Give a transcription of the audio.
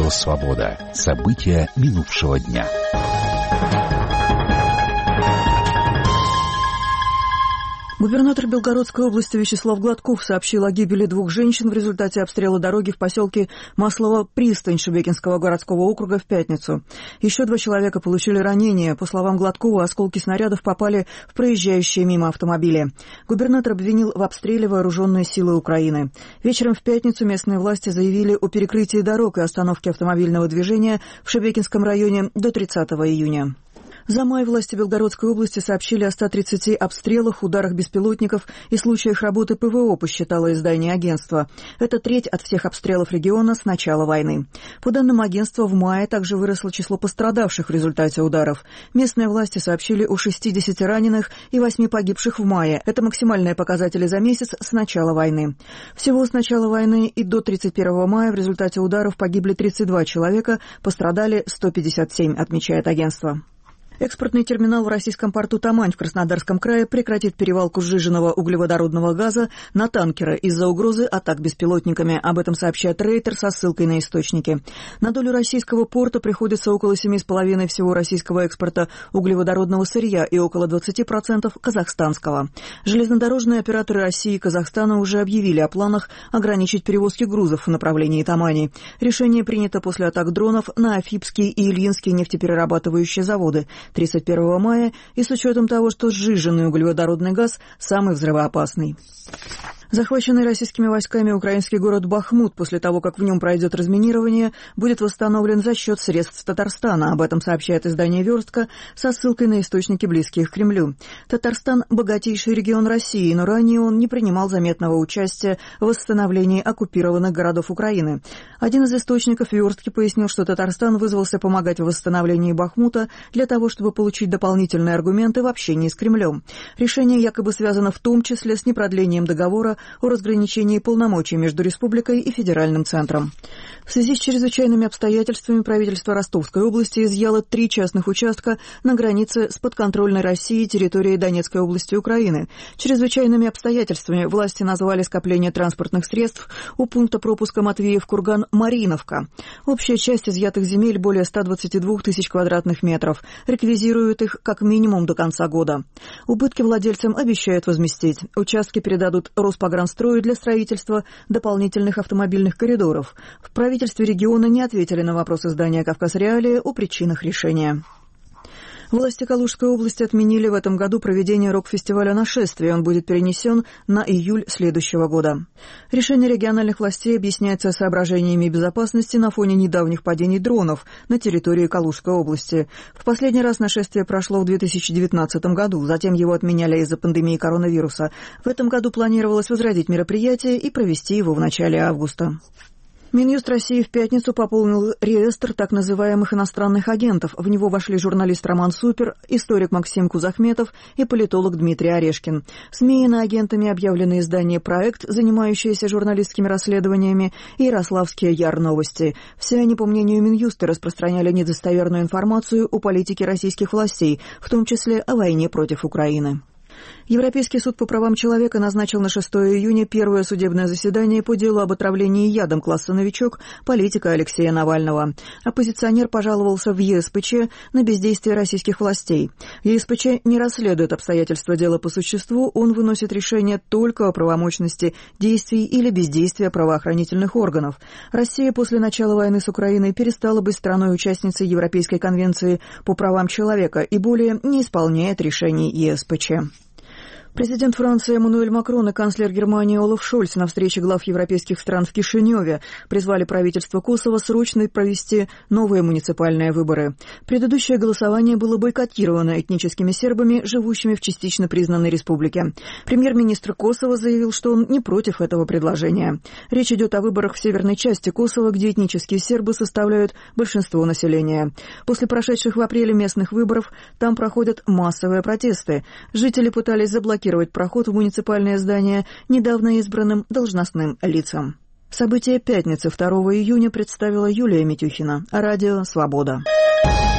Радио «Свобода». События минувшего дня. Губернатор Белгородской области Вячеслав Гладков сообщил о гибели 2 женщин в результате обстрела дороги в поселке Маслово-Пристань Шебекинского городского округа в пятницу. Еще 2 человека получили ранения. По словам Гладкова, осколки снарядов попали в проезжающие мимо автомобили. Губернатор обвинил в обстреле вооруженные силы Украины. Вечером в пятницу местные власти заявили о перекрытии дорог и остановке автомобильного движения в Шебекинском районе до 30 июня. За май власти Белгородской области сообщили о 130 обстрелах, ударах беспилотников и случаях работы ПВО, посчитало издание агентства. Это треть от всех обстрелов региона с начала войны. По данным агентства, в мае также выросло число пострадавших в результате ударов. Местные власти сообщили о 60 раненых и 8 погибших в мае. Это максимальные показатели за месяц с начала войны. Всего с начала войны и до 31 мая в результате ударов погибли 32 человека, пострадали 157, отмечает агентство. Экспортный терминал в российском порту Тамань в Краснодарском крае прекратит перевалку сжиженного углеводородного газа на танкеры из-за угрозы атак беспилотниками. Об этом сообщает Рейтер со ссылкой на источники. На долю российского порта приходится около 7,5% всего российского экспорта углеводородного сырья и около 20% казахстанского. Железнодорожные операторы России и Казахстана уже объявили о планах ограничить перевозки грузов в направлении Тамани. Решение принято после атак дронов на Афипские и Ильинские нефтеперерабатывающие заводы 31 мая и с учетом того, что сжиженный углеводородный газ самый взрывоопасный. Захваченный российскими войсками украинский город Бахмут после того, как в нем пройдет разминирование, будет восстановлен за счет средств Татарстана. Об этом сообщает издание «Верстка» со ссылкой на источники, близкие к Кремлю. Татарстан – богатейший регион России, но ранее он не принимал заметного участия в восстановлении оккупированных городов Украины. Один из источников «Верстки» пояснил, что Татарстан вызвался помогать в восстановлении Бахмута для того, чтобы получить дополнительные аргументы в общении с Кремлем. Решение якобы связано в том числе с непродлением договора о разграничении полномочий между республикой и федеральным центром. В связи с чрезвычайными обстоятельствами правительство Ростовской области изъяло 3 частных участка на границе с подконтрольной Россией территорией Донецкой области Украины. Чрезвычайными обстоятельствами власти назвали скопление транспортных средств у пункта пропуска Матвеев-Курган Мариновка. Общая часть изъятых земель более 122 тысяч квадратных метров. Реквизируют их как минимум до конца года. Убытки владельцам обещают возместить. Участки передадут Роспогранстрою для строительства дополнительных автомобильных коридоров. В правительстве региона не ответили на вопрос издания «Кавказ-Реалии» о причинах решения. Власти Калужской области отменили в этом году проведение рок-фестиваля «Нашествие». Он будет перенесен на июль следующего года. Решение региональных властей объясняется соображениями безопасности на фоне недавних падений дронов на территории Калужской области. В последний раз нашествие прошло в 2019 году, затем его отменяли из-за пандемии коронавируса. В этом году планировалось возродить мероприятие и провести его в начале августа. Минюст России в пятницу пополнил реестр так называемых иностранных агентов. В него вошли журналист Роман Супер, историк Максим Кузахметов и политолог Дмитрий Орешкин. СМИ иноагентами объявлены издание «Проект», занимающееся журналистскими расследованиями, и Ярославские Яр-Новости. Все они, по мнению Минюста, распространяли недостоверную информацию о политике российских властей, в том числе о войне против Украины. Европейский суд по правам человека назначил на 6 июня первое судебное заседание по делу об отравлении ядом класса «Новичок» политика Алексея Навального. Оппозиционер пожаловался в ЕСПЧ на бездействие российских властей. ЕСПЧ не расследует обстоятельства дела по существу, он выносит решение только о правомочности действий или бездействия правоохранительных органов. Россия после начала войны с Украиной перестала быть страной-участницей Европейской конвенции по правам человека и более не исполняет решений ЕСПЧ. Президент Франции Эммануэль Макрон и канцлер Германии Олаф Шольц на встрече глав европейских стран в Кишиневе призвали правительство Косово срочно провести новые муниципальные выборы. Предыдущее голосование было бойкотировано этническими сербами, живущими в частично признанной республике. Премьер-министр Косово заявил, что он не против этого предложения. Речь идет о выборах в северной части Косово, где этнические сербы составляют большинство населения. После прошедших в апреле местных выборов там проходят массовые протесты. Жители пытались заблокировать проход в муниципальное здание недавно избранным должностным лицам. События пятницы 2 июня представила Юлия Митюхина. Радио «Свобода».